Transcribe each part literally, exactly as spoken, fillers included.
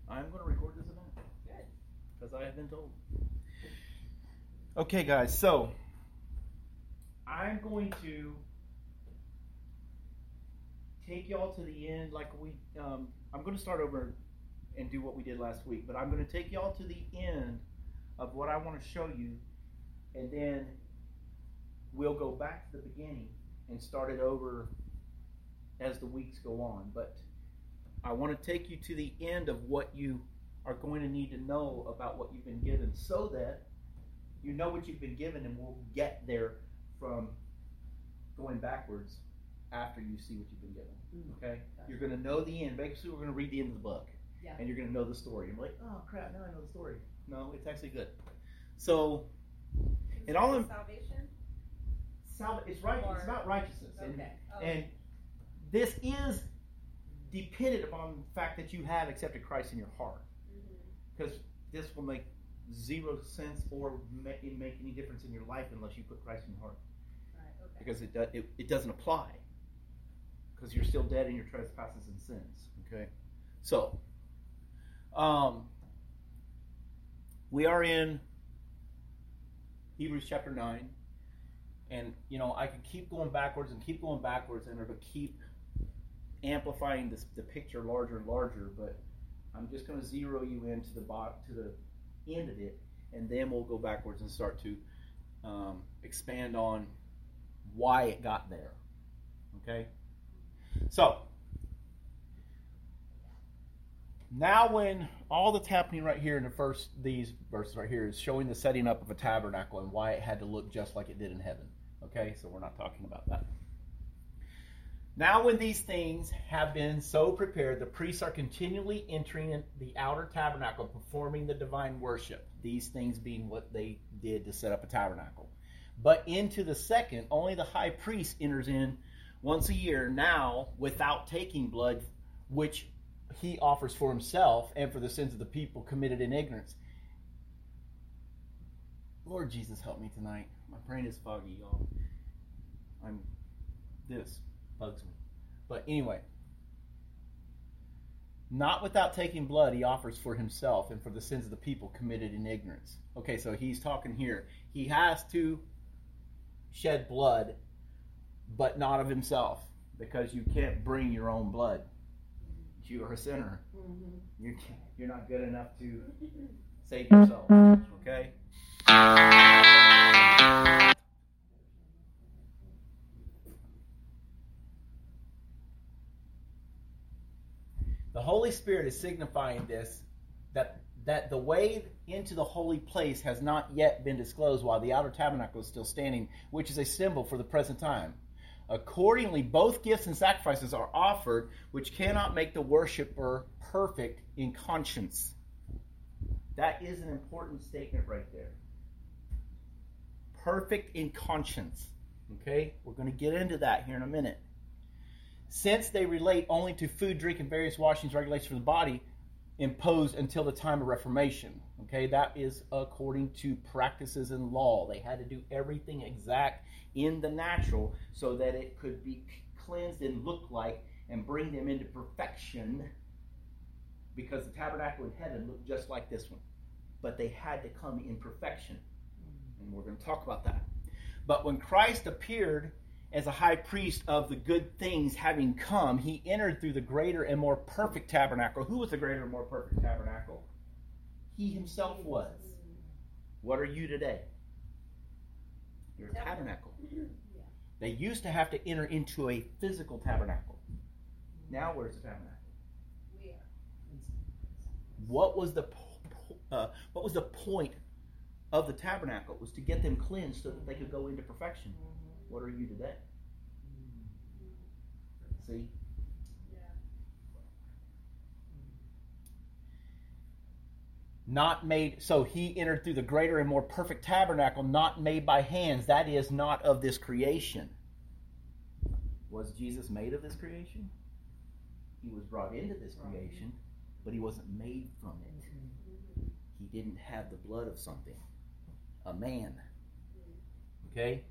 I'm going to record this event. Good. Because I have been told. Okay, guys, so I'm going to take y'all to the end like we, um, I'm going to start over and do what we did last week, but I'm going to take y'all to the end of what I want to show you, and then we'll go back to the beginning and start it over as the weeks go on. But I want to take you to the end of what you are going to need to know about what you've been given, so that you know what you've been given, and we'll get there from going backwards after you see what you've been given. Okay? You're going to know the end. Basically, we're going to read the end of the book. Yeah. And you're going to know the story. I'm like, oh crap, now I know the story. No, it's actually good. So, and all in salvation? Sal- it's right. Or, it's about righteousness. Okay. And, oh. and this is dependent upon the fact that you have accepted Christ in your heart. Because mm-hmm. this will make zero sense or make, make any difference in your life unless you put Christ in your heart. Right, okay. Because it, do, it it doesn't apply. Because you're still dead in your trespasses and sins. Okay? So, um, we are in Hebrews chapter nine. And, you know, I could keep going backwards and keep going backwards, and it'll keep amplifying this, the picture larger and larger. But I'm just going to zero you into the bot, to the end of it, and then we'll go backwards and start to um, expand on why it got there. Okay? So, now when all that's happening right here in the first, these verses right here, is showing the setting up of a tabernacle and why it had to look just like it did in heaven. Okay, so we're not talking about that. Now when these things have been so prepared, the priests are continually entering in the outer tabernacle, performing the divine worship. These things being what they did to set up a tabernacle. But into the second, only the high priest enters in once a year, now without taking blood, which he offers for himself and for the sins of the people committed in ignorance. Lord Jesus, help me tonight. My brain is foggy, y'all. I'm, this bugs me. But anyway, not without taking blood, he offers for himself and for the sins of the people committed in ignorance. Okay, so he's talking here. He has to shed blood, but not of himself, because you can't bring your own blood. You are a sinner. Mm-hmm. You're, you're not good enough to save yourself. Okay? The Holy Spirit is signifying this, that, that the way into the holy place has not yet been disclosed while the outer tabernacle is still standing, which is a symbol for the present time. Accordingly, both gifts and sacrifices are offered, which cannot make the worshiper perfect in conscience. That is an important statement right there. Perfect in conscience. Okay? We're going to get into that here in a minute. Since they relate only to food, drink, and various washings, regulations for the body, imposed until the time of Reformation. Okay? That is according to practices and law. They had to do everything exact in the natural so that it could be cleansed and look like and bring them into perfection, because the tabernacle in heaven looked just like this one, but they had to come in perfection, and we're going to talk about that. But when Christ appeared as a high priest of the good things having come, he entered through the greater and more perfect tabernacle. Who was the greater and more perfect tabernacle? He himself was. What are you today? You're a tabernacle. Yeah. They used to have to enter into a physical tabernacle. Now where's the tabernacle? Where? What was the uh, what was the point of the tabernacle? It was to get them cleansed so that they could go into perfection. Mm-hmm. What are you today? Mm-hmm. See? Not made, so he entered through the greater and more perfect tabernacle, not made by hands, that is, not of this creation. Was Jesus made of this creation? He was brought into this creation, but he wasn't made from it. He didn't have the blood of something, a man. Okay?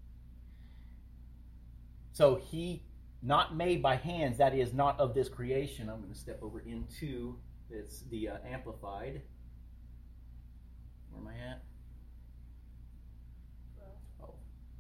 So he, not made by hands, that is, not of this creation. I'm going to step over into It's the uh, Amplified. Where am I at? Oh.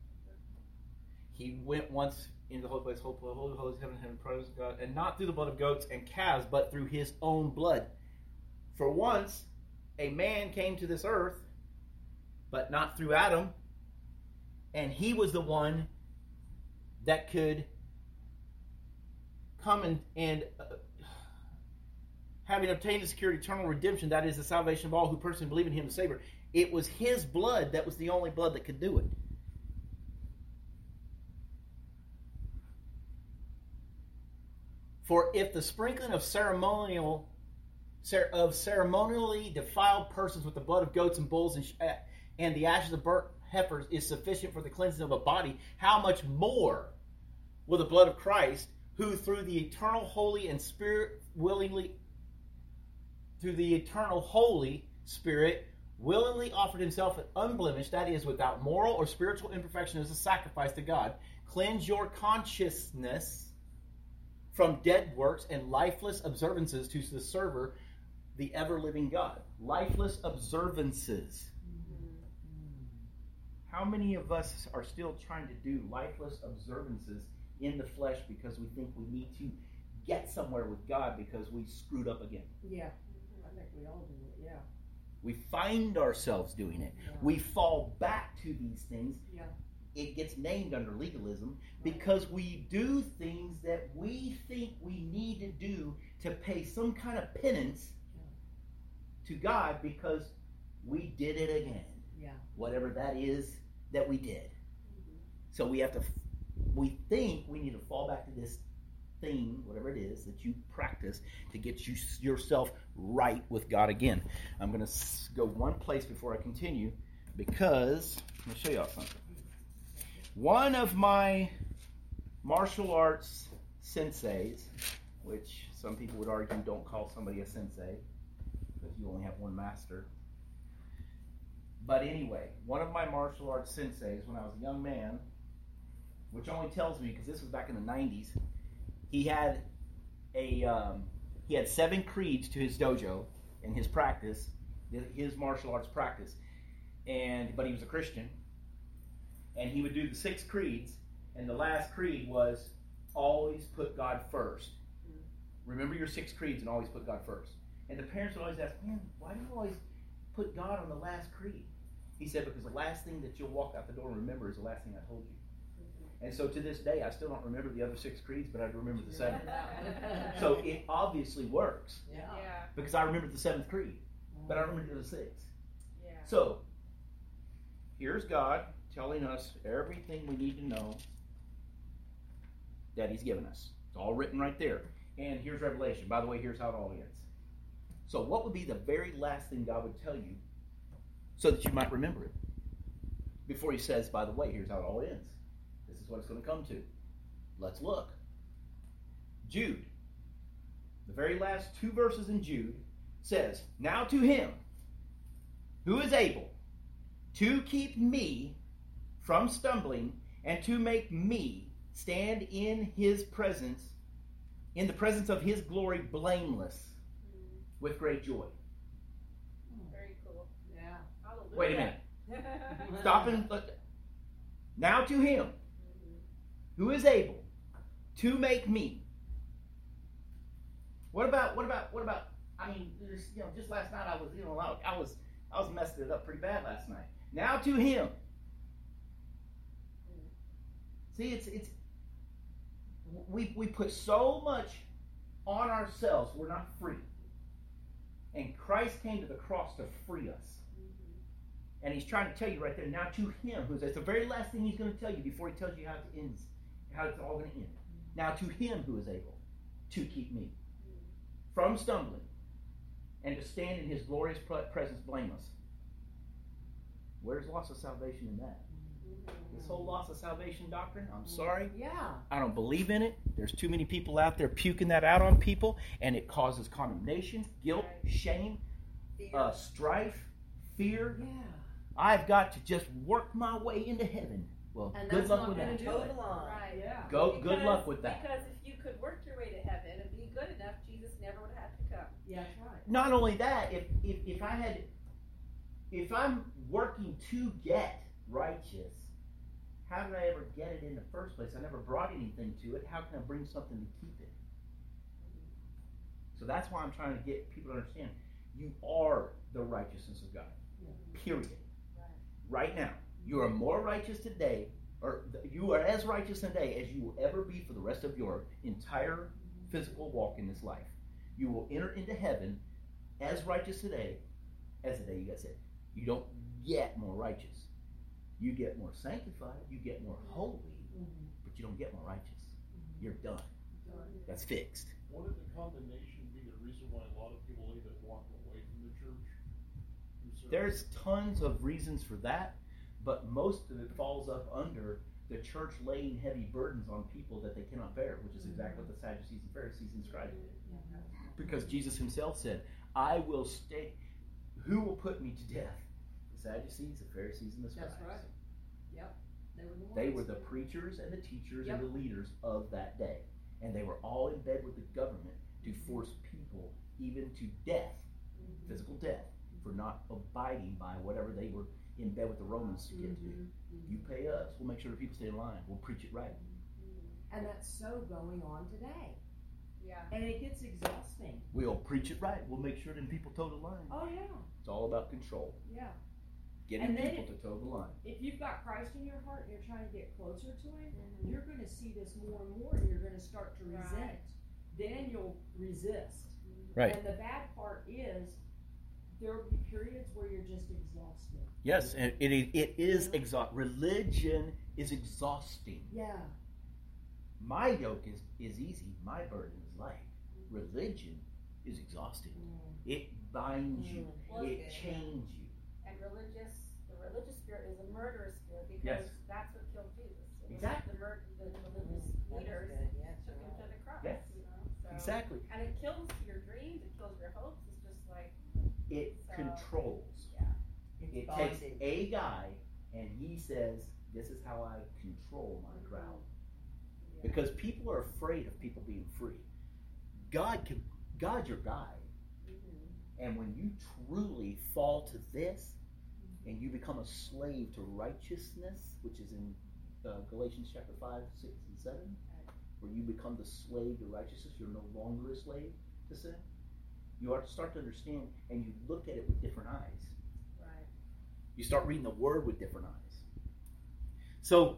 He went once into the holy place, holy, holy, holy, heaven, heaven, praise God, and not through the blood of goats and calves, but through his own blood. For once, a man came to this earth, but not through Adam, and he was the one that could come and, and uh, having obtained the secure eternal redemption, that is the salvation of all who personally believe in him as Savior. It was his blood that was the only blood that could do it. For if the sprinkling of ceremonial of ceremonially defiled persons with the blood of goats and bulls and, and the ashes of burnt heifers is sufficient for the cleansing of a body, how much more will the blood of Christ, who through the eternal holy and spirit willingly through the eternal Holy Spirit willingly offered himself unblemished, that is, without moral or spiritual imperfection as a sacrifice to God, cleanse your consciousness from dead works and lifeless observances to the server, the ever-living God. Lifeless observances. Mm-hmm. How many of us are still trying to do lifeless observances in the flesh because we think we need to get somewhere with God because we screwed up again? Yeah. I think we all do it, yeah. We find ourselves doing it. Yeah. We fall back to these things. Yeah. It gets named under legalism because we do things that we think we need to do to pay some kind of penance yeah. to God because we did it again. Yeah. Whatever that is that we did. Mm-hmm. So we have to, we think we need to fall back to this thing, whatever it is that you practice to get you yourself right with God again. I'm going to go one place before I continue because let me show y'all something. One of my martial arts senseis, which some people would argue don't call somebody a sensei because you only have one master. But anyway, one of my martial arts senseis when I was a young man, which only tells me because this was back in the nineties, he had a um, he had seven creeds to his dojo in his practice, his martial arts practice, and but he was a Christian, and he would do the six creeds, and the last creed was always put God first. Mm-hmm. Remember your six creeds and always put God first. And the parents would always ask, man, why do you always put God on the last creed? He said, because the last thing that you'll walk out the door and remember is the last thing I told you. And so to this day, I still don't remember the other six creeds, but I remember the seventh. So it obviously works. Yeah. Yeah. Because I remember the seventh creed, but I don't remember the sixth. Yeah. So here's God telling us everything we need to know that he's given us. It's all written right there. And here's Revelation. By the way, here's how it all ends. So what would be the very last thing God would tell you so that you might remember it? Before he says, by the way, here's how it all ends. This is what it's going to come to. Let's look. Jude. The very last two verses in Jude says, now to him who is able to keep me from stumbling and to make me stand in his presence, in the presence of his glory, blameless mm. with great joy. Very cool. Yeah. Hallelujah. Wait a minute. Stop and look. Now to him who is able to make me. What about, what about, what about, I mean, just, you know, just last night I was, you know, I was, I was messing it up pretty bad last night. Now to him. See, it's, it's, we, we put so much on ourselves, we're not free. And Christ came to the cross to free us. And he's trying to tell you right there, now to him, who's, it's the very last thing he's going to tell you before he tells you how it ends, how it's all going to end. Now to him who is able to keep me from stumbling and to stand in his glorious presence blameless. Where's loss of salvation in that? This whole loss of salvation doctrine, I'm sorry. Yeah. I don't believe in it. There's too many people out there puking that out on people, and it causes condemnation, guilt, shame, uh, strife, fear. Yeah. I've got to just work my way into heaven. Well, and good luck with that. that. Right. Yeah. Go. Because, good luck with that. Because if you could work your way to heaven and be good enough, Jesus never would have had to come. Yeah, that's right. Not only that, if, if, if I had, if I'm working to get righteous, how did I ever get it in the first place? I never brought anything to it. How can I bring something to keep it? So that's why I'm trying to get people to understand. You are the righteousness of God. Period. Right now. You are more righteous today, or you are as righteous today as you will ever be for the rest of your entire physical walk in this life. You will enter into heaven as righteous today as the day you got saved. You don't get more righteous. You get more sanctified, you get more holy, Mm-hmm. but you don't get more righteous. You're done. That's fixed. Wouldn't the condemnation be the reason why a lot of people either walk away from the church? There's tons of reasons for that, but most of it falls up under the church laying heavy burdens on people that they cannot bear, which is exactly what the Sadducees and Pharisees and scribes did. Because Jesus himself said, I will stay, who will put me to death? The Sadducees, the Pharisees, and the scribes. That's right. Yep. They were the ones. They were the preachers and the teachers Yep. and the leaders of that day. And they were all in bed with the government to force people even to death, Mm-hmm. physical death, for not abiding by whatever they were in bed with the Romans to get to. Mm-hmm. You pay us, we'll make sure the people stay in line. We'll preach it right. And that's so going on today. Yeah. And it gets exhausting. We'll preach it right. We'll make sure them people toe the line. Oh, yeah. It's all about control. Yeah. Getting And then people it- to toe the line. If you've got Christ in your heart and you're trying to get closer to Him, Mhm. you're going to see this more and more, and you're going to start to resent. Right. Then you'll resist. Right. And the bad part is there will be periods where you're just exhausted. Yes, and it, it, it is exhausting. Religion is exhausting. Yeah. My yoke is, is easy. My burden is light. Religion is exhausting. It binds you. Well, It it's- chains you. And religious, the religious spirit is a murderous spirit because Yes. that's what killed Jesus. It was Exactly. The, mur- the religious leaders took him to the cross. Yes. You know? So, Exactly. And it kills your dreams. It kills your hopes. It's just like It So- controls. yeah. It takes a guy and he says, this is how I control my crowd. Yeah. Because people are afraid of people being free. God can, God's your guide. Mhm. And when you truly fall to this and you become a slave to righteousness, which is in uh, Galatians chapter five, six, and seven, where you become the slave to righteousness, you're no longer a slave to sin. You are to start to understand and you look at it with different eyes. Right. You start reading the word with different eyes. So,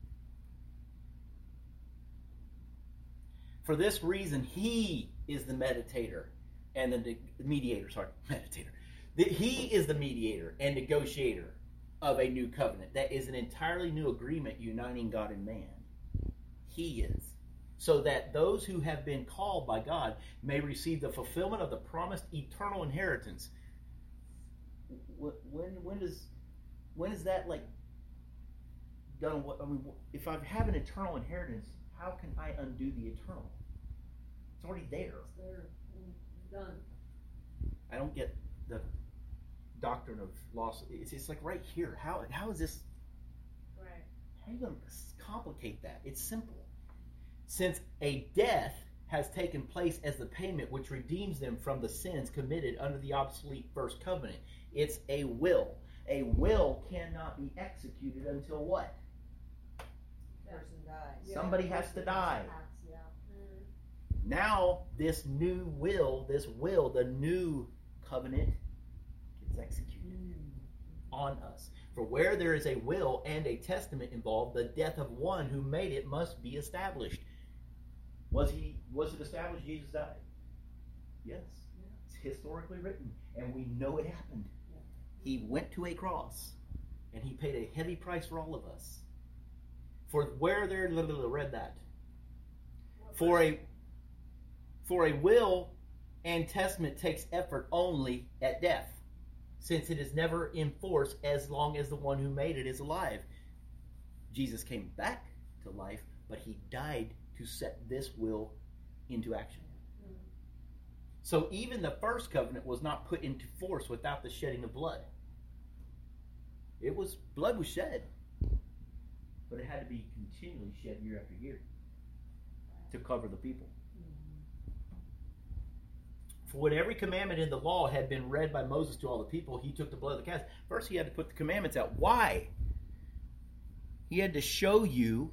for this reason, he is the meditator and the, ne- the mediator. Sorry, meditator. The, he is the mediator and negotiator of a new covenant. That is an entirely new agreement uniting God and man. He is. So that those who have been called by God may receive the fulfillment of the promised eternal inheritance. When, when, when does when is that like done? What I mean, if I have an eternal inheritance, how can I undo the eternal? It's already there. It's there. Mm, done. I don't get the doctrine of loss. It's it's like right here. How how is this? Right. How are you going to complicate that? It's simple. Since a death has taken place as the payment which redeems them from the sins committed under the obsolete first covenant, it's a will. A will cannot be executed until what? Person dies. Yeah. Somebody has to die. Yeah. Mm. Now, this new will, this will, the new covenant gets executed on us. For where there is a will and a testament involved, the death of one who made it must be established. Was he? Was it established Jesus died? Yes. Yeah. It's historically written, and we know it happened. Yeah. He went to a cross, and he paid a heavy price for all of us. For where there, read that. For a for a will and testament takes effort only at death, since it is never in force as long as the one who made it is alive. Jesus came back to life, but he died to set this will into action. So even the first covenant was not put into force without the shedding of blood. It was blood was shed, but it had to be continually shed year after year to cover the people. For when every commandment in the law had been read by Moses to all the people, he took the blood of the calves. First, he had to put the commandments out. Why? He had to show you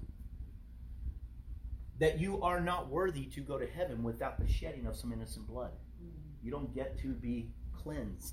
that you are not worthy to go to heaven without the shedding of some innocent blood. You don't get to be cleansed.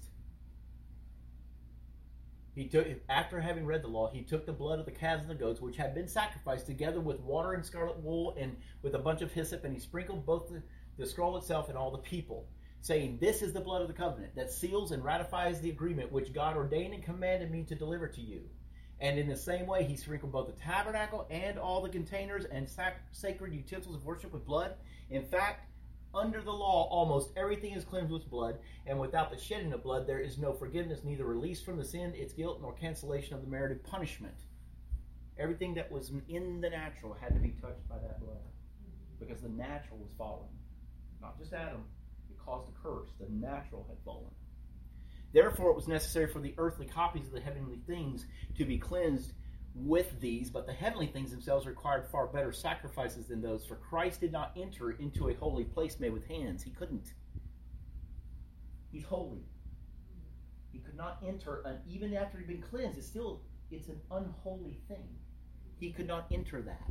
He took, after having read the law, he took the blood of the calves and the goats, which had been sacrificed, together with water and scarlet wool and with a bunch of hyssop, and he sprinkled both the, the scroll itself and all the people, saying, "This is the blood of the covenant that seals and ratifies the agreement which God ordained and commanded me to deliver to you." And in the same way, he sprinkled both the tabernacle and all the containers and sac- sacred utensils of worship with blood. In fact, under the law, almost everything is cleansed with blood, and without the shedding of blood, there is no forgiveness, neither release from the sin, its guilt, nor cancellation of the merited punishment. Everything that was in the natural had to be touched by that blood, because the natural was fallen. Not just Adam. It caused a curse. The natural had fallen. Therefore, it was necessary for the earthly copies of the heavenly things to be cleansed with these, but the heavenly things themselves required far better sacrifices than those, for Christ did not enter into a holy place made with hands. He couldn't. He's holy. He could not enter, and even after he'd been cleansed, it's still, it's an unholy thing. He could not enter that.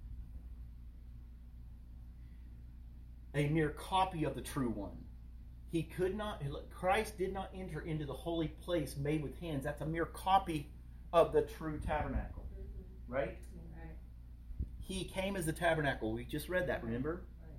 A mere copy of the true one. He could not, Christ did not enter into the holy place made with hands. That's a mere copy of the true tabernacle. Right? Right. He came as the tabernacle. We just read that, remember? Right.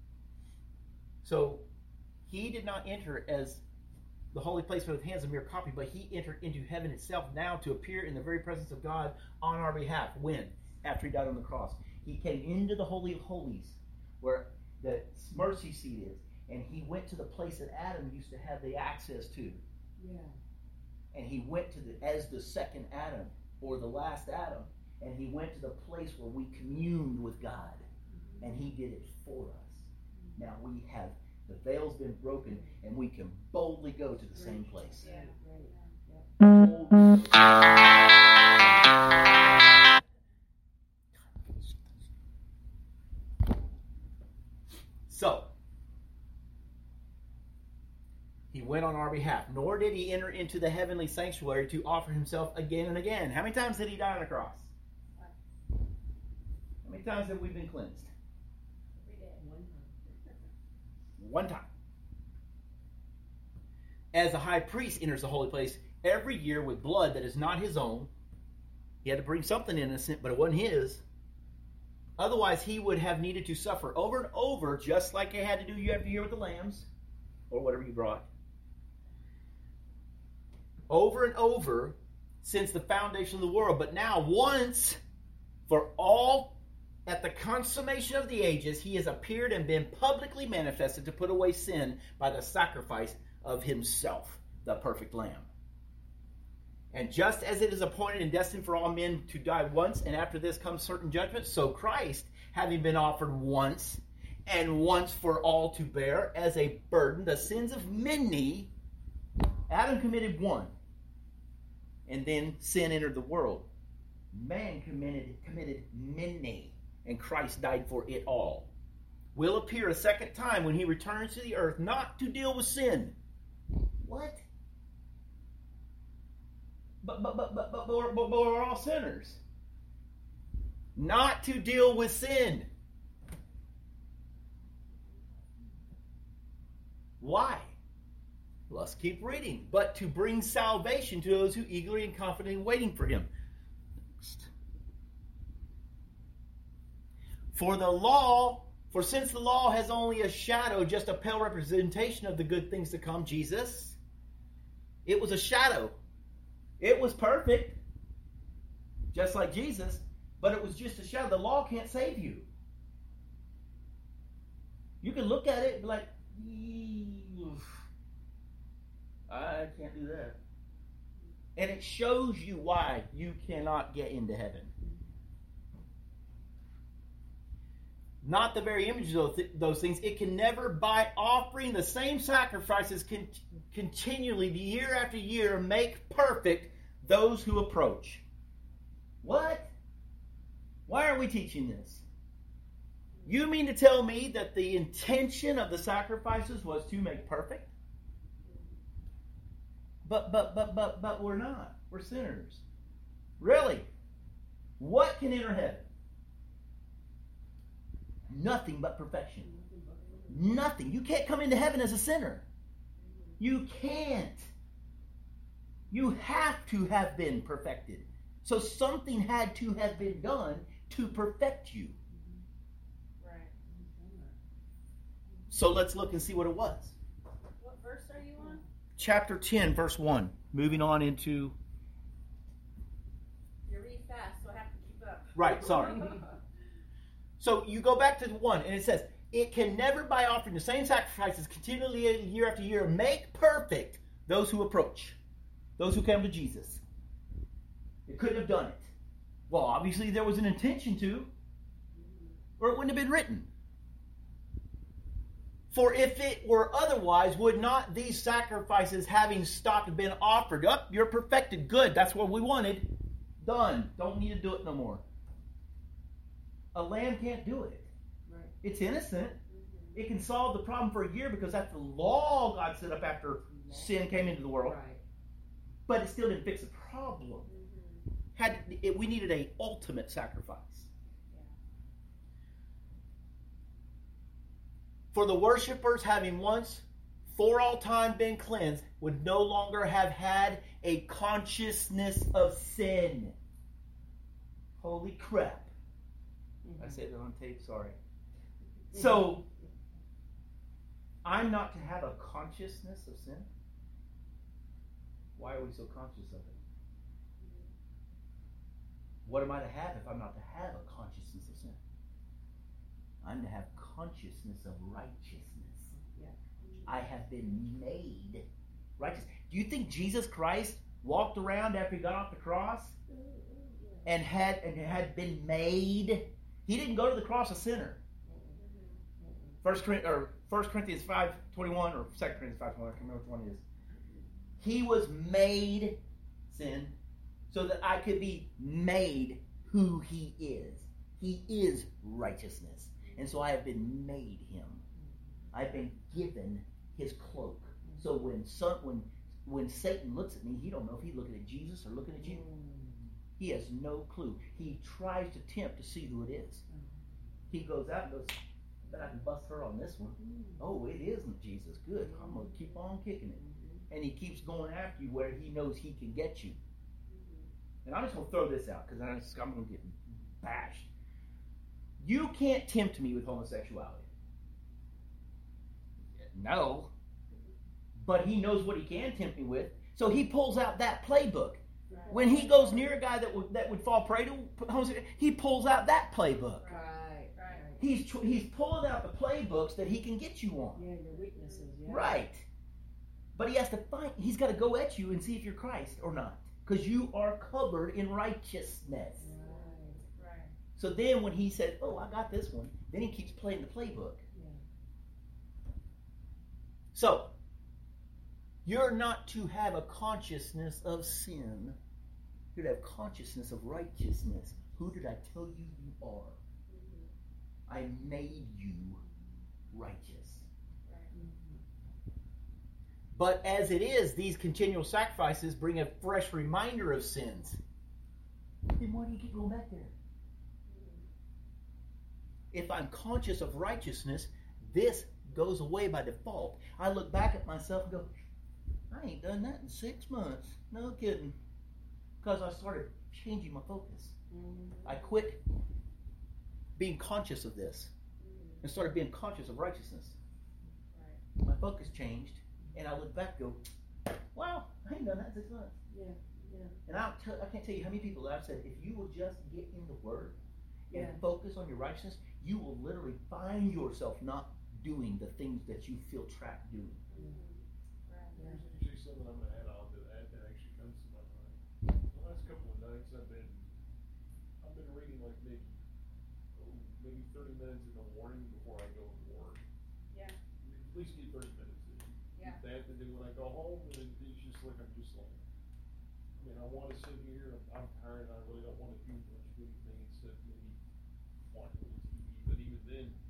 So, he did not enter as the holy place made with hands, a mere copy, but he entered into heaven itself now to appear in the very presence of God on our behalf. When? After he died on the cross. He came into the Holy of Holies, where the mercy seat is, and he went to the place that Adam used to have the access to. Yeah. And he went to the, as the second Adam, or the last Adam, and he went to the place where we communed with God. Mm-hmm. And he did it for us. Mm-hmm. Now we have, the veil's been broken, and we can boldly go to the same place. Yeah, right. Yep. So, he went on our behalf, nor did he enter into the heavenly sanctuary to offer himself again and again. How many times did he die on the cross? How many times have we been cleansed? Every day. One time. One time. As the high priest enters the holy place every year with blood that is not his own, he had to bring something innocent, but it wasn't his. Otherwise, he would have needed to suffer over and over, just like he had to do every year with the lambs, or whatever you brought. Over and over since the foundation of the world. But now, once for all, at the consummation of the ages, he has appeared and been publicly manifested to put away sin by the sacrifice of himself, the perfect Lamb. And just as it is appointed and destined for all men to die once, and after this comes certain judgment, so Christ, having been offered once, and once for all to bear as a burden the sins of many. Adam committed one, and then sin entered the world. Man committed, committed many, and Christ died for it all. Will appear a second time when he returns to the earth, not to deal with sin. What? But but but but but, but, we're, but we're all sinners. Not to deal with sin. Why? Let's keep reading. But to bring salvation to those who eagerly and confidently waiting for him. Next. For the law, for since the law has only a shadow, just a pale representation of the good things to come, Jesus, it was a shadow. It was perfect, just like Jesus, but it was just a shadow. The law can't save you. You can look at it and be like, I can't do that. And it shows you why you cannot get into heaven. Not the very image of those things. It can never, by offering the same sacrifices con- continually, year after year, make perfect those who approach. What? Why are we teaching this? You mean to tell me that the intention of the sacrifices was to make perfect? But, but, but, but, but we're not. We're sinners. Really? What can enter heaven? Nothing but perfection. Nothing. You can't come into heaven as a sinner. You can't. You have to have been perfected. So something had to have been done to perfect you. Right. So let's look and see what it was. What verse are you on? Chapter ten, verse one. Moving on into... You read fast, so I have to keep up. Right, sorry. So you go back to one, and it says, it can never, by offering the same sacrifices continually year after year, make perfect those who approach, those who come to Jesus. It couldn't have done it. Well, obviously there was an intention to, or it wouldn't have been written. For if it were otherwise, would not these sacrifices, having stopped, been offered? Up, you're perfected. Good. That's what we wanted. Done. Don't need to do it no more. A lamb can't do it. Right. It's innocent. It can solve the problem for a year because that's the law God set up after sin came into the world. Right. But it still didn't fix the problem. Had it, we needed a ultimate sacrifice. For the worshipers, having once for all time been cleansed, would no longer have had a consciousness of sin. Holy crap. I said it on tape, sorry. So, I'm not to have a consciousness of sin? Why are we so conscious of it? What am I to have if I'm not to have a consciousness of sin? I'm to have consciousness of righteousness. Yeah. I have been made righteous. Do you think Jesus Christ walked around after he got off the cross and had and had been made? He didn't go to the cross a sinner. First Corinthians, or First Corinthians five twenty-one or Second Corinthians five twenty-one, I can't remember which one it is. He was made sin so that I could be made who he is. He is righteousness. And so I have been made him. I've been given his cloak. So when son, when when Satan looks at me, he don't know if he's looking at Jesus or looking at you. He has no clue. He tries to tempt to see who it is. He goes out and goes, I bet I can bust her on this one. Oh, it isn't Jesus. Good. I'm going to keep on kicking it. And he keeps going after you where he knows he can get you. And I'm just going to throw this out because I'm going to get bashed. You can't tempt me with homosexuality. No. But he knows what he can tempt me with. So he pulls out that playbook. When he goes near a guy that would that would fall prey to homosexuality, he pulls out that playbook. Right. Right. He's tr- he's pulling out the playbooks that he can get you on. Yeah, your weaknesses. Yeah. Right. But he has to fight. He's got to go at you and see if you're Christ or not, because you are covered in righteousness. Right. Right. So then when he says, "Oh, I got this one," then he keeps playing the playbook. Yeah. So you're not to have a consciousness of sin. You're to have consciousness of righteousness. Who did I tell you you are? I made you righteous. But as it is, these continual sacrifices bring a fresh reminder of sins. Then why do you keep going back there? If I'm conscious of righteousness, this goes away by default. I look back at myself and go, I ain't done that in six months. No kidding. Because I started changing my focus. I quit being conscious of this and started being conscious of righteousness. My focus changed, and I look back and go, wow, I ain't done that in six months. Yeah. Yeah. And I'll tell, I can't tell you how many people that I've said, if you will just get in the Word and Yeah. focus on your righteousness, you will literally find yourself not doing the things that you feel trapped doing. There's usually something I'm gonna add on to that that actually comes to my mind. The last couple of nights I've been, I've been reading like maybe, oh, maybe thirty minutes in the morning before I go to work. Yeah. At least get thirty minutes in. Yeah. That, and then when I go home, and then it's just like, I'm just like, I mean, I wanna sit here, I'm, I'm tired, and I really don't wanna do much of anything except maybe watch a little T V, but even then,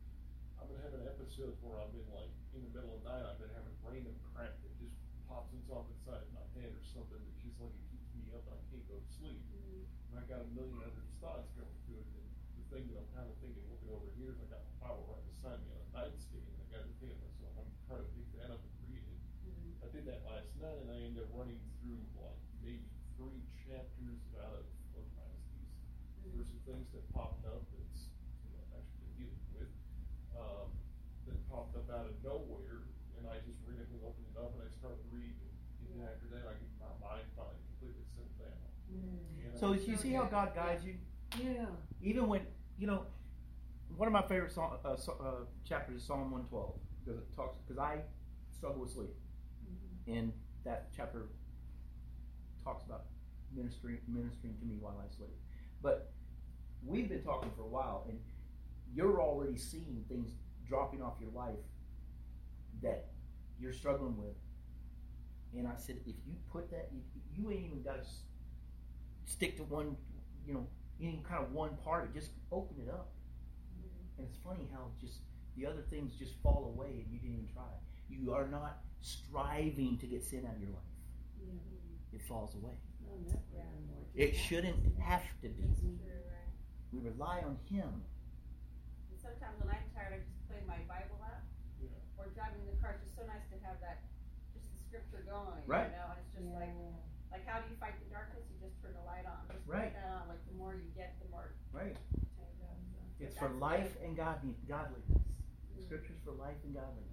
having episodes where I've been like, in the middle of the night, I've been having random crap that just pops up inside my head or something that's just like it keeps me up and I can't go to sleep. And I got a million other thoughts going through it. And the thing that I'm kind of thinking, looking over here, is I got my Bible right beside me on a nightstand. And I got to think of myself, I'm trying to pick that up and read it. I did that last night, and I ended up running through like maybe three chapters out of Ecclesiastes. There's some things that popped up that's, you know, I've actually been dealing with, um, that popped up out of nowhere, and I just randomly opened it up and I started reading. And then after that, I get my mind finally completely settled down. And So I- you see how God guides you? Yeah. Even when, you know, one of my favorite song, uh, so- uh, chapters is Psalm one twelve, because it talks, because I struggle with sleep. And that chapter talks about ministering ministering to me while I sleep. But we've been talking for a while, and you're already seeing things dropping off your life that you're struggling with. And I said, if you put that, you, you ain't even got to stick to one, you know, any kind of one part. Just open it up. And it's funny how just the other things just fall away and you didn't even try. You are not striving to get sin out of your life. It falls away. It shouldn't have to be. True, right? We rely on Him. And sometimes when I'm tired, I just play my Bible app, Yeah. or driving in the car. It's just so nice to have that, just the scripture going. Right. You know, and it's just like, like how do you fight the darkness? You just turn the light on. Just Right. Put that on. Like the more you get, the more. Right. you change up, so. It's But for that's life good. and godly, godliness. The scriptures for life and godliness.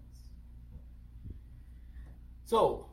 So,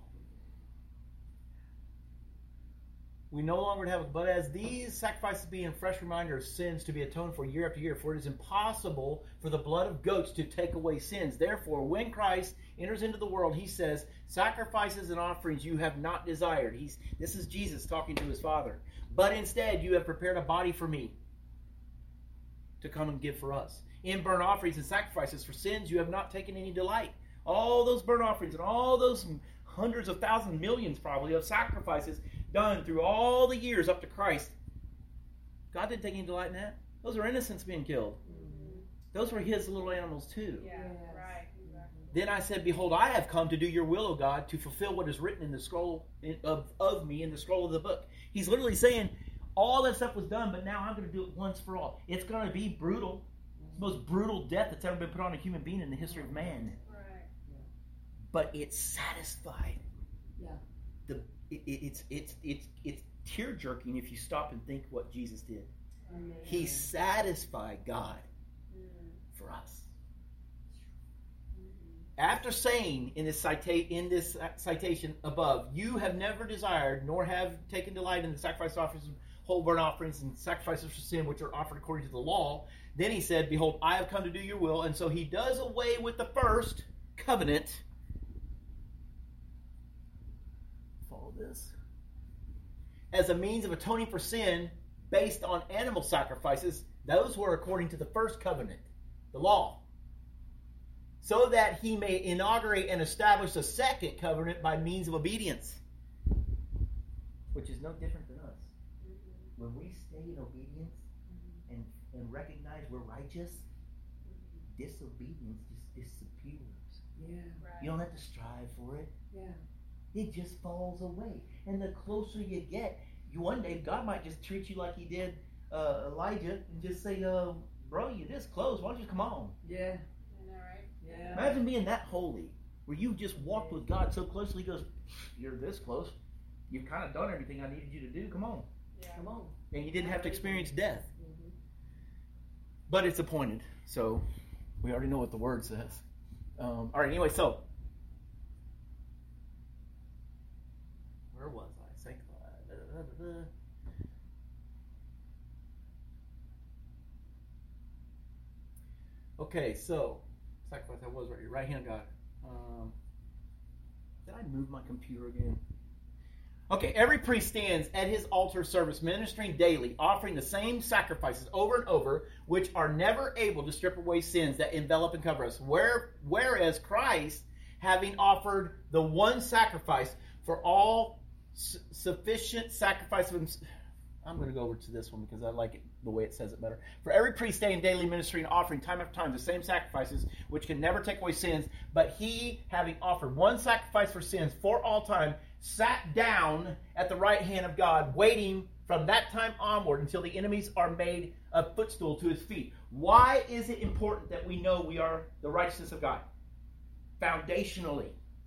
we no longer have, but as these sacrifices being a fresh reminder of sins to be atoned for year after year, for it is impossible for the blood of goats to take away sins. Therefore, when Christ enters into the world, He says, sacrifices and offerings you have not desired. He's, this is Jesus talking to His Father. But instead, you have prepared a body for me to come and give for us. In burnt offerings and sacrifices for sins, you have not taken any delight. All those burnt offerings and all those hundreds of thousands, millions probably, of sacrifices done through all the years up to Christ. God didn't take any delight in that. Those are innocents being killed. Mm-hmm. Those were His little animals too. Yeah, Yes. right. Exactly. Then I said, behold, I have come to do your will, O God, to fulfill what is written in the scroll of, of me in the scroll of the book. He's literally saying, all that stuff was done, but now I'm going to do it once for all. It's going to be brutal. It's the most brutal death that's ever been put on a human being in the history of man. Right. But it's satisfied. Yeah. The it, it, it's it's it's it's tear jerking if you stop and think what Jesus did. Amen. He satisfied God Mm. for us. After saying in this cita- in this citation above, you have never desired nor have taken delight in the sacrifice offerings, whole burnt offerings, and sacrifices for sin, which are offered according to the law. Then he said, behold, I have come to do your will. And so he does away with the first covenant. Follow this. As a means of atoning for sin based on animal sacrifices. Those were according to the first covenant, the law. So that he may inaugurate and establish a second covenant by means of obedience. Which is no different than us. When we stay in obedience and, and recognize we're righteous, disobedience just disappears. Yeah. Right. You don't have to strive for it. Yeah. It just falls away. And the closer you get, you one day God might just treat you like He did uh, Elijah and just say, uh, bro, you're this close. Why don't you come on? Yeah. I know, right? Yeah. Imagine being that holy, where you just walked with God so closely. He goes, you're this close. You've kind of done everything I needed you to do. Come on. Yeah. Come on. And you didn't have to experience death. Mm-hmm. But it's appointed. So we already know what the word says. Um, all right, anyway, so. Where was I? Sanctified. Da, da, da, da. Okay, so. Sacrifice, that was right. Your right hand, God. Um, did I move my computer again? Okay, every priest stands at his altar service, ministering daily, offering the same sacrifices over and over, which are never able to strip away sins that envelop and cover us. Where, whereas Christ, having offered the one sacrifice for all su- sufficient sacrifice of himself, I'm going to go over to this one because I like it the way it says it better. For every priest staying daily ministry and offering time after time the same sacrifices, which can never take away sins, but he, having offered one sacrifice for sins for all time, sat down at the right hand of God, waiting from that time onward until the enemies are made a footstool to his feet. Why is it important that we know we are the righteousness of God? Foundationally.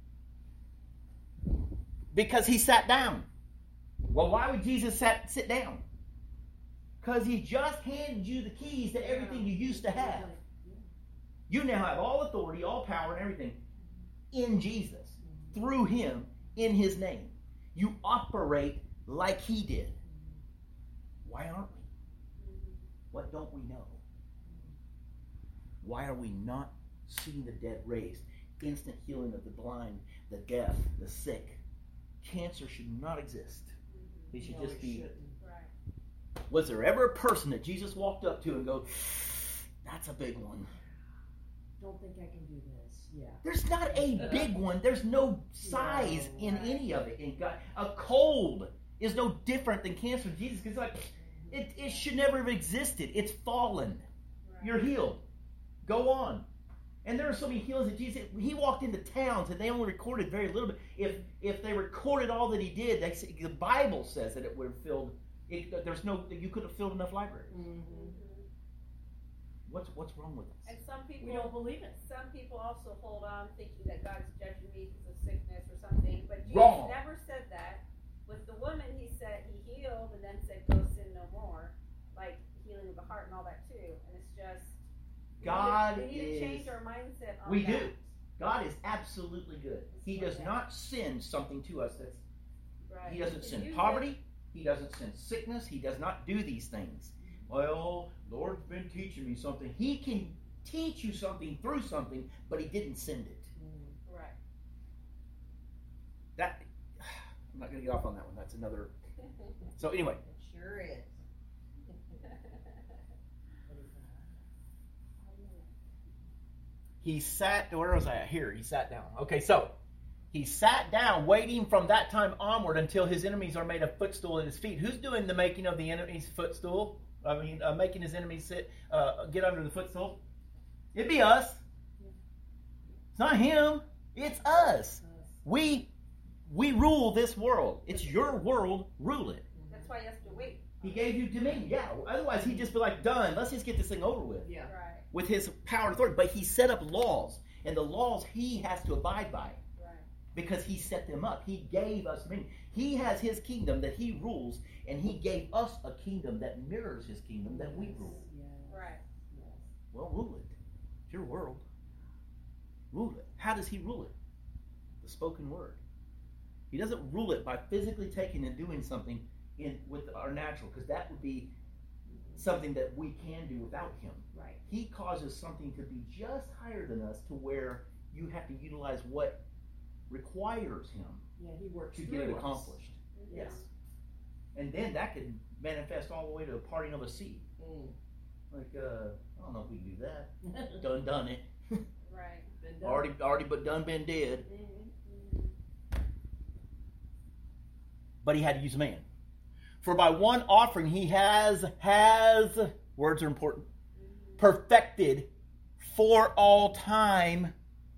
Because he sat down. Well, why would Jesus sat, sit down? Because he just handed you the keys to everything you used to have. You now have all authority, all power, and everything in Jesus, through him, in his name. You operate like he did. Why aren't we? What don't we know? Why are we not seeing the dead raised? Instant healing of the blind, the deaf, the sick. Cancer should not exist. It should No, just it be. shouldn't. Right. Was there ever a person that Jesus walked up to and go, that's a big one? Don't think I can do this. Yeah. There's not a big one. There's no size No, in right. any of it. In God, a cold is no different than cancer. Jesus, because like it, it should never have existed. It's fallen. Right. You're healed. Go on. And there are so many healings that Jesus, he walked into towns and they only recorded very little bit. If if they recorded all that he did, they say, the Bible says that it would have filled. It, there's no, you could have filled enough libraries. Mm-hmm. What's what's wrong with us? And some people We don't believe it. Some people also hold on thinking that God's judging me because of sickness or something, but Jesus Wrong. never said that. With the woman, he said he healed and then said, "Go sin no more," like healing of the heart and all that too. And it's just we God need to, we need is- to change our mindset on We that. do. God is absolutely good. He does not send something to us that's. Right. He doesn't To send use poverty. He doesn't send sickness. He does not do these things. Well, Lord's been teaching me something. He can teach you something through something, but he didn't send it. it- Right. That I'm not going to get off on that one. That's another. So anyway, It sure is. he sat. Where was I at? Here. He sat down. Okay, so he sat down, waiting from that time onward until his enemies are made a footstool at his feet. Who's doing the making of the enemy's footstool? I mean, uh, making his enemies sit, uh, get under the footstool. It'd be us. It's not him. It's us. We we rule this world. It's your world. Rule it. That's why he has to wait. He gave you dominion. Yeah. Otherwise, he'd just be like, done. Let's just get this thing over with. Yeah. Right. With his power and authority. But he set up laws, and the laws he has to abide by Right. because he set them up. He gave us dominion. He has his kingdom that he rules, and he gave us a kingdom that mirrors his kingdom that we rule. Right. Well, rule it. It's your world. Rule it. How does he rule it? The spoken word. He doesn't rule it by physically taking and doing something in with our natural, because that would be something that we can do without him. Right. He causes something to be just higher than us to where you have to utilize what requires him Yeah, he works to through get it us. accomplished. Yes. And then that could manifest all the way to a parting of a seed. Mm. Like, uh, I don't know if we can do that. Done done it. Right. Been done. already already but done been dead. Mm-hmm. But he had to use a man. For by one offering he has, has, words are important, perfected for all time,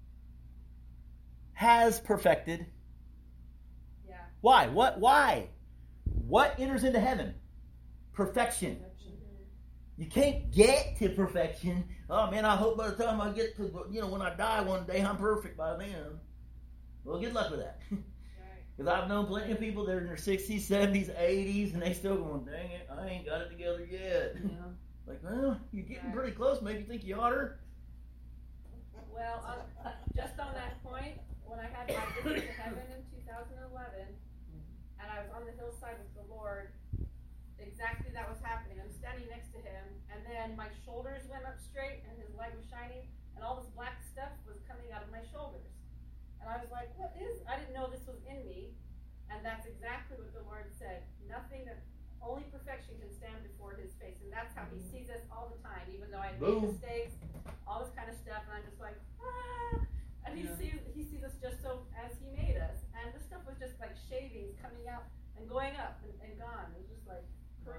has perfected. Yeah. Why? What? Why? What enters into heaven? Perfection. You can't get to perfection. Oh man, I hope by the time I get to, you know, when I die one day, I'm perfect by then. Well, good luck with that. Right. Because I've known plenty of people that are in their sixties, seventies, eighties, and they still going, dang it, I ain't got it together yet. Yeah. Like, well, you're getting Right. pretty close. Maybe you think you ought to. Well, on, just on that point, when I had my visit to heaven in two thousand eleven, and I was on the hillside with the Lord, exactly that was happening. I'm standing next to him, and then my shoulders went up straight, and his light was shining, and all this black stuff was coming out of my shoulders. And I was like, what is, I didn't know this was in me, and that's exactly what the Lord said. Nothing that, only perfection can stand before his face, and that's how he sees us all the time, even though I made Boom. mistakes, all this kind of stuff, and I'm just like, ah, and he Yeah. sees, he sees us just so as he made us, and this stuff was just like shavings coming out and going up and, and gone. It was just like Wow.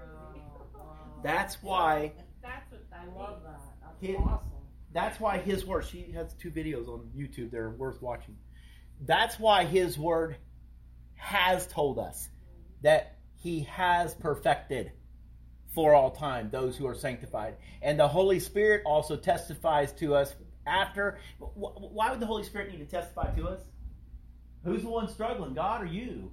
That's why. That's what I that love means. that. That's Hit- awesome. That's why His word. She has two videos on YouTube. They're worth watching. That's why His word has told us that He has perfected for all time those who are sanctified, and the Holy Spirit also testifies to us after. Why would the Holy Spirit need to testify to us? Who's the one struggling, God or you?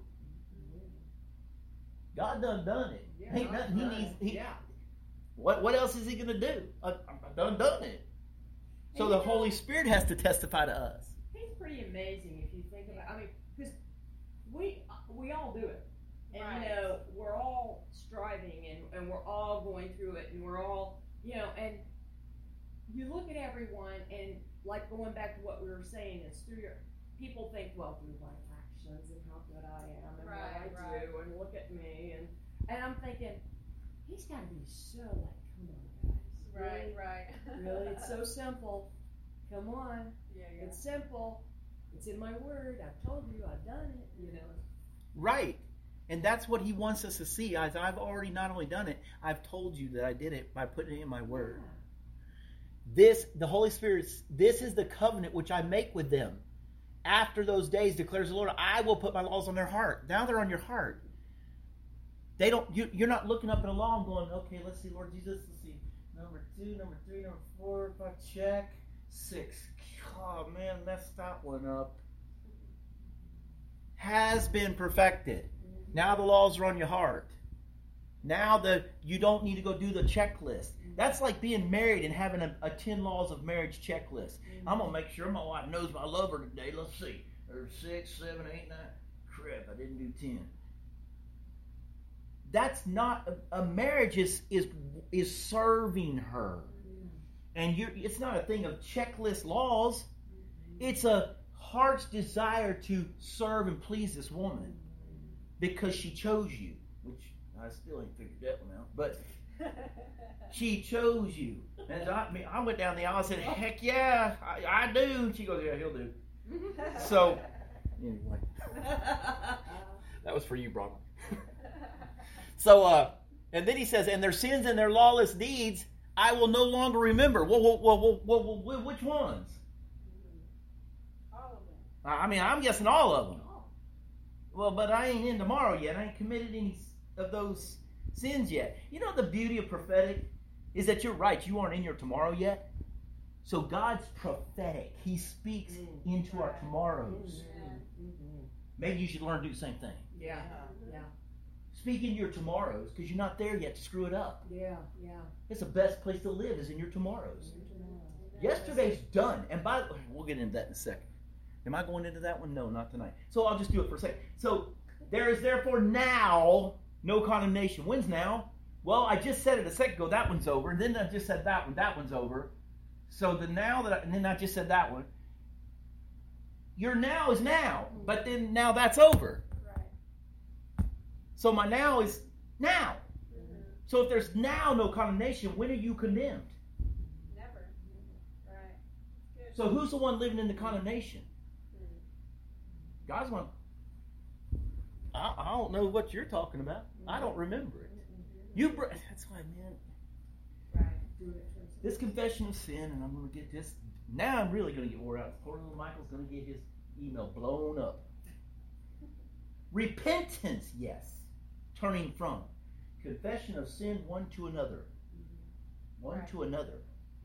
God done done it. Yeah, Ain't God's nothing He done needs. it. He, Yeah. What what else is He gonna do? I, I done done it. So And the you know- Holy Spirit has to testify to us. He's pretty amazing if you think about. I mean, because we we all do it, and Right. you know we're all striving, and and we're all going through it, and we're all you know, and you look at everyone, and like going back to what we were saying, it's through your people think, well, through my actions and how good I am and Right, what I right. do, and look at me, and and I'm thinking, he's got to be so like, come on, guys, Right, really, right. really, it's so simple. Come on. Yeah, yeah. It's simple. It's in my word. I've told you. I've done it. You know. Right. And that's what He wants us to see. As I've already not only done it, I've told you that I did it by putting it in my word. This, the Holy Spirit, this is the covenant which I make with them. After those days, declares the Lord, I will put my laws on their heart. Now they're on your heart. They don't. You, you're not looking up at a law and going, okay, let's see, Lord Jesus. Let's see, number two, number three, number four. If I check six, oh man, messed that one up. Has been perfected. Now the laws are on your heart. Now the you don't need to go do the checklist. That's like being married and having a, a ten laws of marriage checklist. I'm gonna make sure my wife knows my lover today. Let's see. There's six, seven, eight, nine. Crap, I didn't do ten. That's not a, a marriage is is is serving her. And you it's not a thing of checklist laws. It's a heart's desire to serve and please this woman because she chose you, which I still ain't figured that one out. But she chose you. And I, I mean, I went down the aisle and said, heck yeah, I, I do. She goes, yeah, he'll do. So, anyway, that was for you, Bronwyn. So, uh, and then he says, and their sins and their lawless deeds I will no longer remember. Well, well, well, well, well, well which ones? All of them. I mean, I'm guessing all of them. Well, but I ain't in tomorrow yet. I ain't committed any of those sins yet. You know the beauty of prophetic is that you're right. You aren't in your tomorrow yet. So God's prophetic. He speaks Mm. into our tomorrows. Maybe you should learn to do the same thing. Yeah. Yeah. Speak into your tomorrows because you're not there yet to screw it up. Yeah. Yeah. It's the best place to live is in your tomorrows. Yesterday's done. And by the way, we'll get into that in a second. Am I going into that one? No, not tonight. So I'll just do it for a second. So there is therefore now no condemnation. When's now? Well, I just said it a second ago. That one's over. And then I just said that one. That one's over. So the now that I, and then I just said that one. Your now is now. But then now that's over. Right. So my now is now. So if there's now no condemnation, when are you condemned? Never. Right. Good. So who's the one living in the condemnation? God's one. I, I don't know what you're talking about. I don't remember it. You. Br- That's why, man. Right. This confession of sin, and I'm going to get this. Now I'm really going to get wore out. Poor little Michael's going to get his email blown up. Repentance, yes. Turning from. Confession of sin one to another. One Right. to another.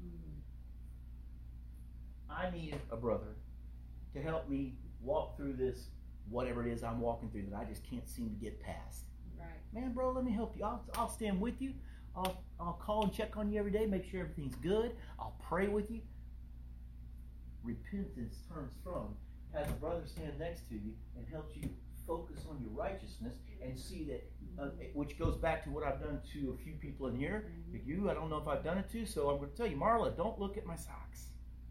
I need a brother to help me walk through this, whatever it is I'm walking through that I just can't seem to get past. Right. Man, bro, let me help you. I'll, I'll stand with you. I'll, I'll call and check on you every day, make sure everything's good. I'll pray with you. Repentance turns from has a brother stand next to you and helps you focus on your righteousness and see that, uh, which goes back to what I've done to a few people in here. But you, I don't know if I've done it to, so I'm going to tell you, Marla, don't look at my socks.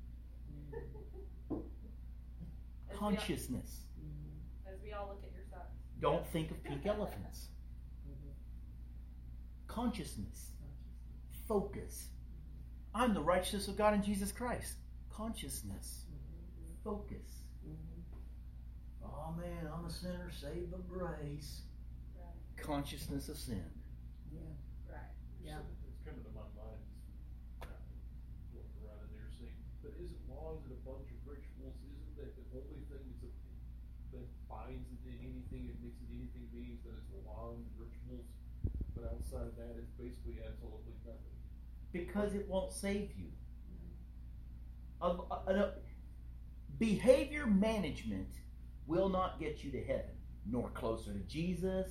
As Consciousness. We all, as we all look at your socks. Don't think of pink elephants. Consciousness. Focus. I'm the righteousness of God in Jesus Christ. Consciousness. Focus. Oh man, I'm a sinner saved by grace. Right. Consciousness of sin. Right. Yeah. defines it in anything, it makes it anything means that it's law and rituals, but outside of that, it's basically absolutely nothing. Because it won't save you. A, a, a, behavior management will not get you to heaven, nor closer to Jesus.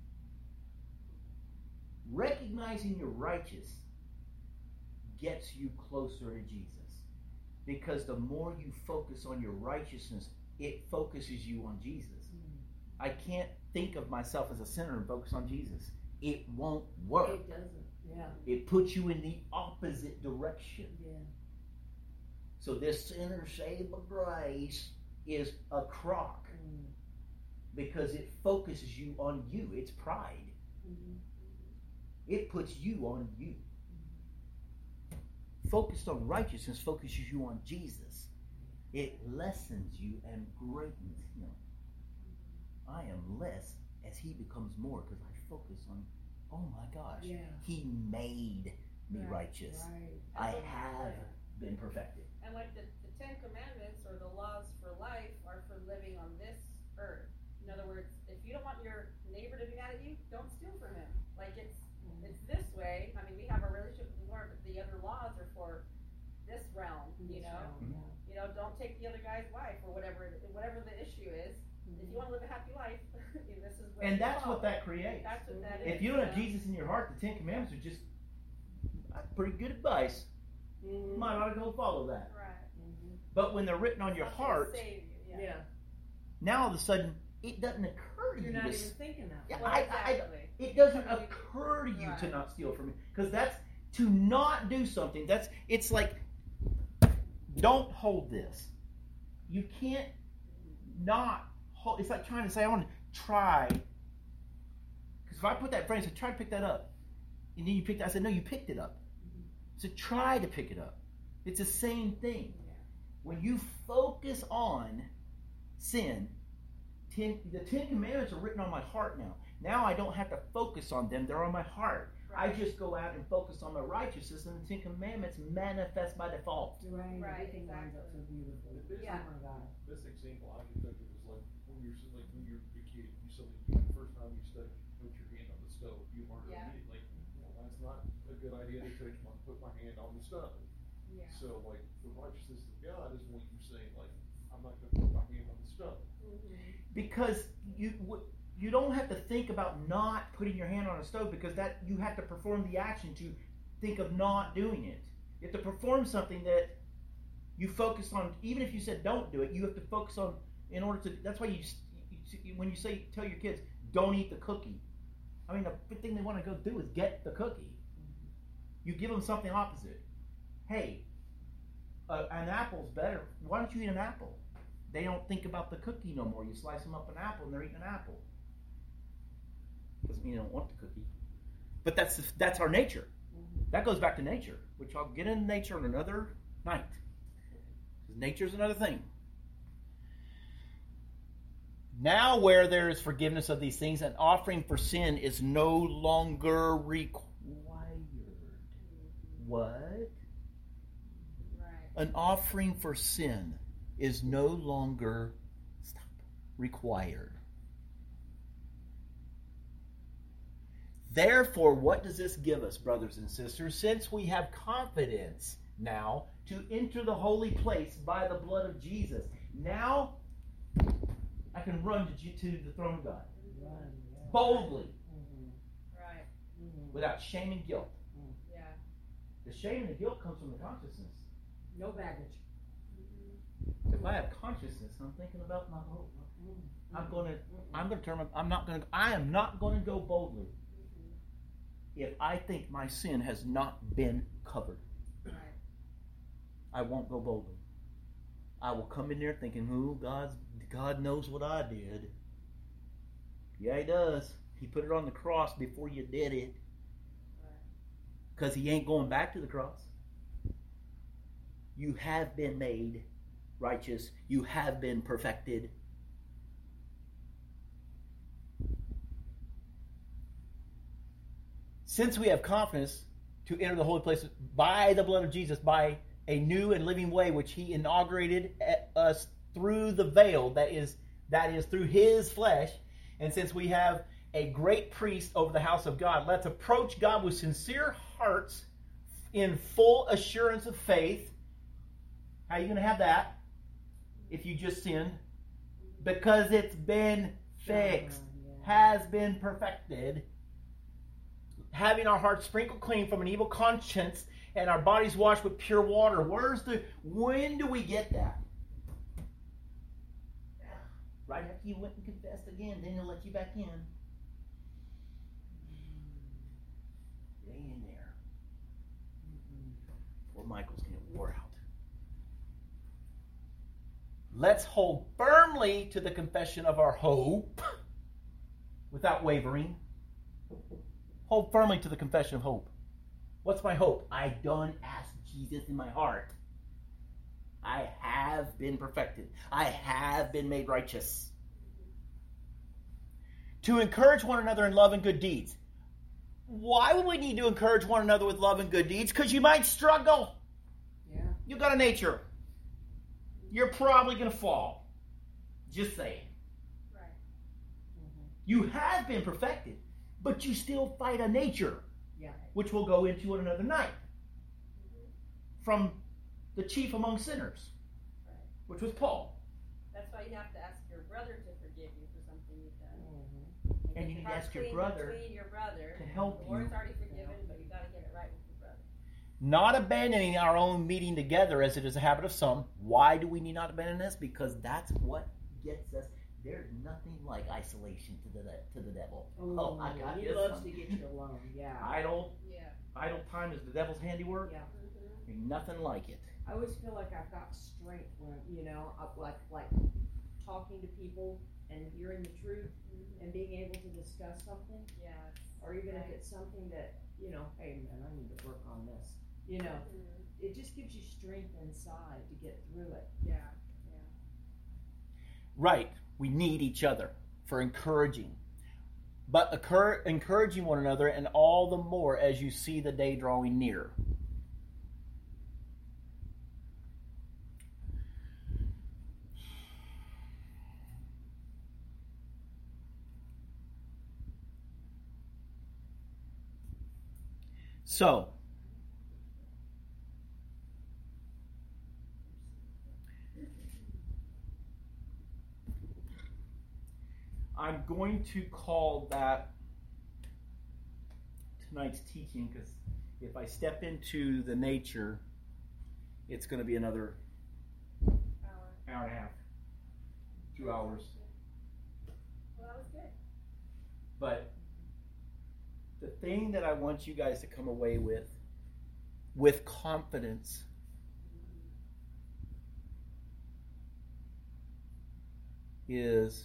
Recognizing you're righteous gets you closer to Jesus. Because the more you focus on your righteousness, it focuses you on Jesus. I can't think of myself as a sinner and focus on Jesus. It won't work. It doesn't, yeah. It puts you in the opposite direction. Yeah. So this sinner saved by grace is a crock Mm. because it focuses you on you. It's pride. Mm-hmm. It puts you on you. Focused on righteousness focuses you on Jesus. It lessens you and greatens him. I am less as he becomes more because I focus on, oh my gosh, Yeah. he made me Right, righteous. Right. I have been perfected. And like the, the Ten Commandments or the laws for life are for living on this earth. In other words, if you don't want your neighbor to be mad at you, don't steal from him. Like it's it's this way. I mean, we have a relationship with the Lord, but the other laws are for this realm. You know, Mhm. you know, don't take the other guy's wife or whatever whatever the issue is. If you want to live a happy life, this is what And you that's follow. what that creates. That's what that is. If you don't have know? Jesus in your heart, the Ten Commandments are just uh, pretty good advice. You Mm-hmm. might ought to go follow that. Right. Mm-hmm. But when they're written on your Something to heart, save you, yeah. Yeah. now all of a sudden it doesn't occur to You're you. not to even s- thinking that. Yeah, Well, I- I- exactly. It doesn't occur to you to Right. not steal from me, because that's to not do something. That's it's like, don't hold this. You can't not hold. It's like trying to say, I want to try. Because if I put that frame, I said, try to pick that up, and then you picked it. I said, no, you picked it up. So try to pick it up. It's the same thing. When you focus on sin, ten, the Ten Commandments are written on my heart now. Now I don't have to focus on them. They're on my heart. I just go out and focus on my righteousness, and the Ten Commandments manifest by default. Right. Right, Everything lines up so exactly. beautifully. This, Yeah. Oh my God. this example I can think of is like when you're like when you're a kid, you suddenly the first time you study, put your hand on the stove, you learn Yeah. immediately. Well, that's not a good idea to touch my put my hand on the stove. Yeah. So like the righteousness of God is when you say like I'm not going to put my hand on the stove. Because you w- you don't have to think about not putting your hand on a stove, because that you have to perform the action to think of not doing it. You have to perform something that you focus on. Even if you said don't do it, you have to focus on in order to. That's why you, you when you say tell your kids don't eat the cookie. I mean, the good thing they want to go do is get the cookie. You give them something opposite. Hey, uh, an apple's better. Why don't you eat an apple? They don't think about the cookie no more. You slice them up an apple and they're eating an apple. Doesn't mean you don't want the cookie. But that's that's our nature. That goes back to nature, which I'll get into nature on another night. Because nature's another thing. Now where there is forgiveness of these things, an offering for sin is no longer required. What? Right. An offering for sin is no longer stop, required. Therefore, what does this give us, brothers and sisters? Since we have confidence now to enter the holy place by the blood of Jesus, now I can run to, G- to the throne of God Run, yeah. boldly, Mhm. Right. Mhm. without shame and guilt. Yeah. The shame and the guilt comes from the consciousness. No baggage. If I have consciousness, I'm thinking about my hope. Mm-hmm. I'm going to. I'm going to turn. I'm not going to. I am not going to go boldly if I think my sin has not been covered. Right. I won't go boldly. I will come in there thinking, "Ooh, God's God knows what I did." Yeah, He does. He put it on the cross before you did it, because He ain't going back to the cross. You have been made righteous. You have been perfected. Since we have confidence to enter the holy place by the blood of Jesus, by a new and living way which He inaugurated at us through the veil that is that is through his flesh. And since we have a great priest over the house of God, let's approach God with sincere hearts in full assurance of faith. How are you going to have that if you just sinned? Because it's been fixed, has been perfected. Having our hearts sprinkled clean from an evil conscience and our bodies washed with pure water. Where's the, when do we get that? Right after you went and confessed again, then he'll let you back in. Get in there. Before Michael's going to get wore out. Let's hold firmly to the confession of our hope without wavering. Hold firmly to the confession of hope. What's my hope? I done ask Jesus in my heart. I have been perfected. I have been made righteous. To encourage one another in love and good deeds. Why would we need to encourage one another with love and good deeds? Because you might struggle. Yeah. You got a nature. You're probably going to fall. Just saying. Right. Mm-hmm. You have been perfected, but you still fight a nature. Yeah. Which we'll go into in another night. From the chief among sinners, Right. which was Paul. That's why you have to ask your brother to forgive you for something you've done. Mm-hmm. And you need to ask your brother between your brother to help The Lord's you. already forgiven, but you got to get it right with your brother. Not abandoning our own meeting together as it is a habit of some. Why do we need not abandon this? Because that's what gets us. There's nothing like isolation to the to the devil. Oh, I got he this loves one. to get you alone. Yeah. Idle, Yeah. idle time is the devil's handiwork. Yeah. Mm-hmm. Ain't nothing like it. I always feel like I've got strength when, you know, I, like like talking to people and hearing the truth and being able to discuss something, Yeah. or even if Right. it's something that, you know, hey man, I need to work on this. You know, Mhm. it just gives you strength inside to get through it. Yeah. Right. We need each other for encouraging. But occur, encouraging one another, and all the more as you see the day drawing near. So, I'm going to call that tonight's teaching, because if I step into the nature, it's going to be another Hour. hour and a half, two hours. Well, that was good. But the thing that I want you guys to come away with, with confidence, is,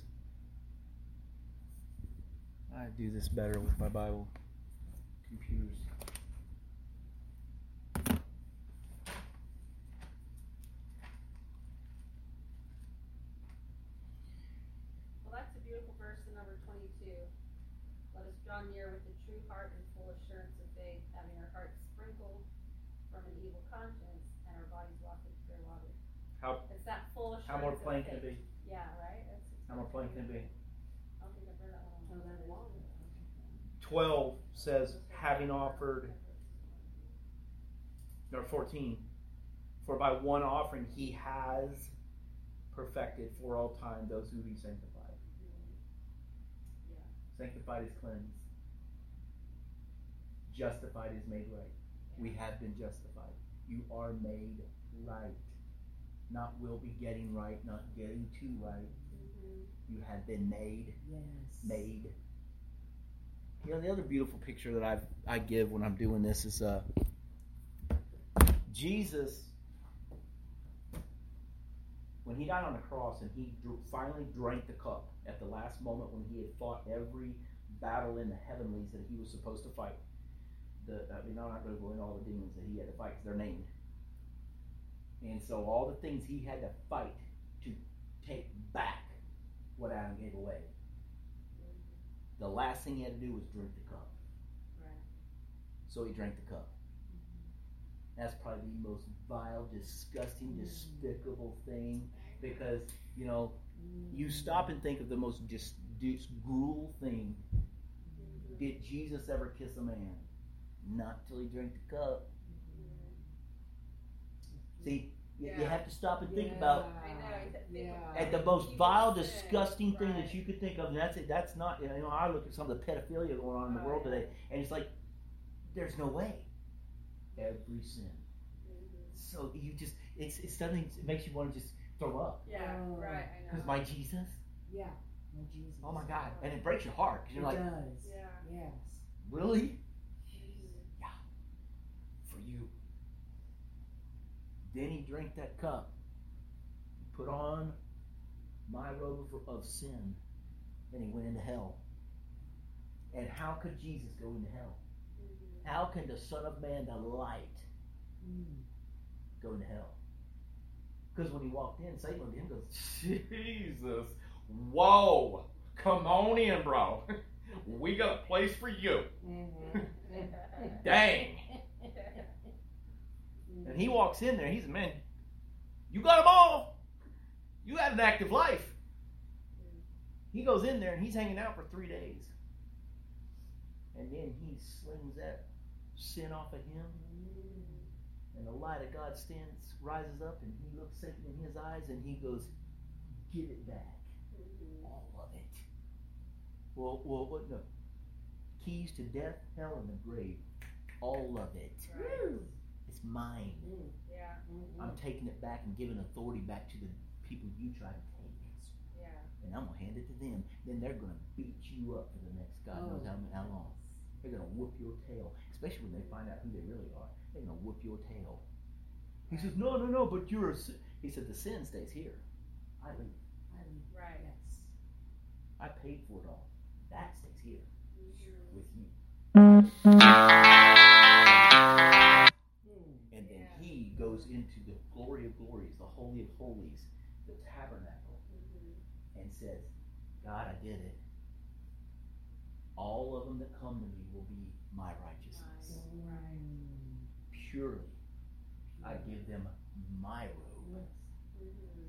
I do this better with my Bible computers. Well, that's a beautiful verse in number twenty-two. Let us draw near with a true heart and full assurance of faith, having our hearts sprinkled from an evil conscience and our bodies washed with pure water. How It's that full assurance how more of plain faith. can it be? Yeah, right? That's, How more plain can it be? I don't think I've heard that one. Oh, that long. Twelve says, having offered, or fourteen, for by one offering he has perfected for all time those who he sanctified. Yeah. Sanctified is cleansed. Justified is made right. We have been justified. You are made right. Not will be getting right, not getting too right. Mm-hmm. You have been made, Yes. made. You know, the other beautiful picture that I I give when I'm doing this is uh, Jesus, when he died on the cross and he drew, finally drank the cup at the last moment when he had fought every battle in the heavenlies that he was supposed to fight. The, I mean, I'm not going to go into all the demons that he had to fight because they're named. And so all the things he had to fight to take back what Adam gave away. The last thing he had to do was drink the cup. Right. So he drank the cup. That's probably the most vile, disgusting, despicable thing, because, you know, You stop and think of the most just, just gruel thing. Did Jesus ever kiss a man? Not till he drank the cup. See, you, you Yeah. have to stop and think Yeah. about I know. Think Yeah. about at the it. most People vile, sin. disgusting thing Right. that you could think of. And that's it. That's not. You know, I look at some of the pedophilia going on in the Oh, world yeah. today, and it's like, there's no way. Every sin. Mhm. So you just, it's it's something that makes you want to just throw up. Yeah, Oh. right, I know. Because my Jesus, Yeah. Oh, Jesus. oh my God, and it breaks your heart because It you're like, does. Yeah. Yes. really? Mhm. For you. Then he drank that cup, put on my robe of, of sin, and he went into hell. And how could Jesus go into hell? Mhm. How can the Son of Man, the light, Mm. go into hell? Because when he walked in, Satan looked at him and goes, Jesus, whoa, come on in, bro. We got a place for you. Mm-hmm. Dang. And he walks in there, he's a man, you got them all. You had an active life. He goes in there and he's hanging out for three days. And then he slings that sin off of him. And the light of God stands, rises up, and he looks Satan in his eyes and he goes, give it back. Mhm. All of it. Well, well, what? No. Keys to death, hell, and the grave. All of it. Right. It's mine. Mm. Yeah, I'm taking it back and giving authority back to the people you try to take. yeah. And I'm going to hand it to them. Then they're going to beat you up for the next God knows Oh. how, how long. They're going to whoop your tail. Especially when they find out who they really are. They're going to whoop your tail. He says, no, no, no, but you're a sin. He said, the sin stays here. I leave. I mean, Right. yes. I paid for it all. That stays here Mhm. with you. Mm. And then Yeah. he goes into the glory of glories, the holy of holies, the tabernacle, Mhm. and says, God, I did it. All of them that come to me will be my righteousness. Right. Mm. Purely, I give them my robe. Mhm.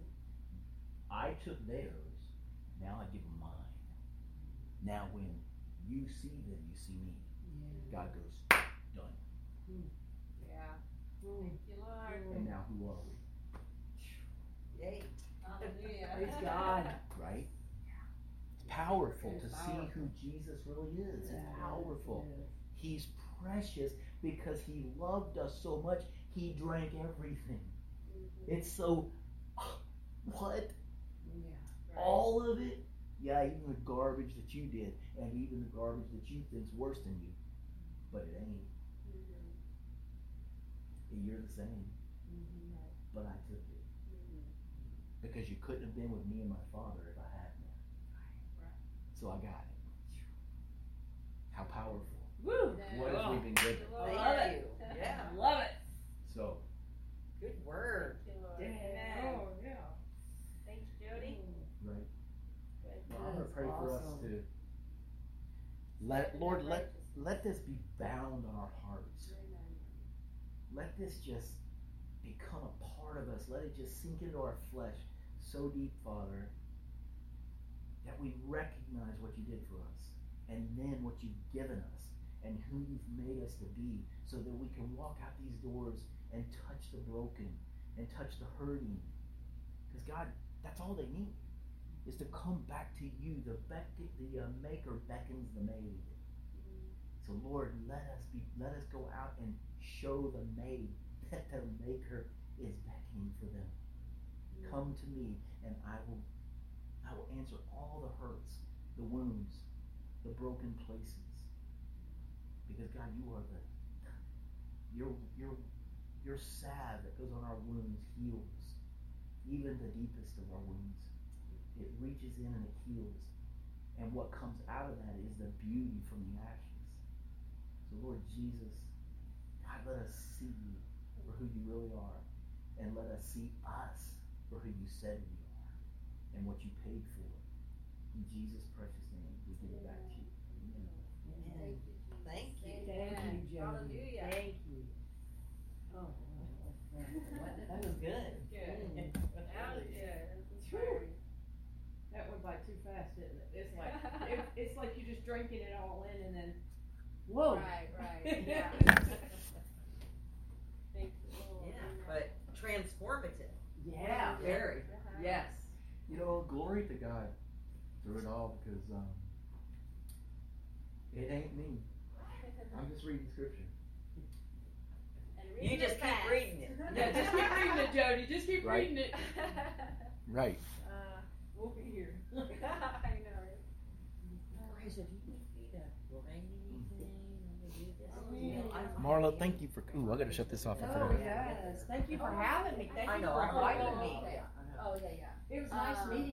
I took theirs, now I give them mine. Now when you see them, you see me. Yeah. God goes, done. Yeah. Mm. Thank you, Lord. And now who are we? Yay. Hallelujah. Praise God. Right? It's powerful It's to see powerful. who Jesus really is. It's Yeah, powerful. it is. He's precious because he loved us so much, he drank everything. Mhm. It's so, what? Yeah. Right. All of it? Yeah, even the garbage that you did, and even the garbage that you think's worse than you. But it ain't. Mhm. You're the same. Mm-hmm. But I took it. Mhm. Because you couldn't have been with me and my father if I hadn't. Right. So I got it. How powerful. Woo. Yeah. What have we been given? Thank you, Lord. Thank you. Yeah. Love it. So, Good word. Thank you, Lord. Yeah. Amen. Oh, yeah. Thank you, Jody. right. Good. Well, I'm going to That's pray for us awesome. to let, Lord, let, Righteous. let this be bound on our hearts. Amen. Let this just become a part of us. Let it just sink into our flesh so deep, Father, that we recognize what you did for us, and then what you've given us, and who you've made us to be, so that we can walk out these doors and touch the broken, and touch the hurting. Because God, that's all they need, is to come back to you. The beck, the uh, maker beckons the maid. So Lord, let us be, let us go out and show the maid that the maker is beckoning for them. Come to me, and I will, I will answer all the hurts, the wounds, the broken places. Because God, you are the, your, your, your salve that goes on our wounds heals, even the deepest of our wounds. It reaches in and it heals, and what comes out of that is the beauty from the ashes. So Lord Jesus, God, let us see you for who you really are, and let us see us for who you said we are, and what you paid for. In Jesus' precious name, we give it back to you. Amen. Thank you. Amen. Thank you, Jody. Hallelujah. Thank you. Oh, that was good. Good. Mm. That was good. That's inspiring. just drinking it all in and then, Whoa. Right, right, yeah. Thank you, Lord. Yeah, but transformative. Yeah, very. Uh-huh. Yes. You know, glory to God through it all, because um, it ain't me. I'm just reading scripture. And You reading just it keep fast. reading it. yeah, just keep reading it, Jody. Just keep Right. reading it. Right. Uh, We'll be here. I know, right? Praise if you need me to write anything, I'm gonna do this. Oh, You know, I- Marla, thank you for. Ooh, I gotta shut this off. I Oh, forgot. yes. Thank you for having me. Thank I you know, for I inviting know. me. Oh, yeah, yeah. It was nice Um, meeting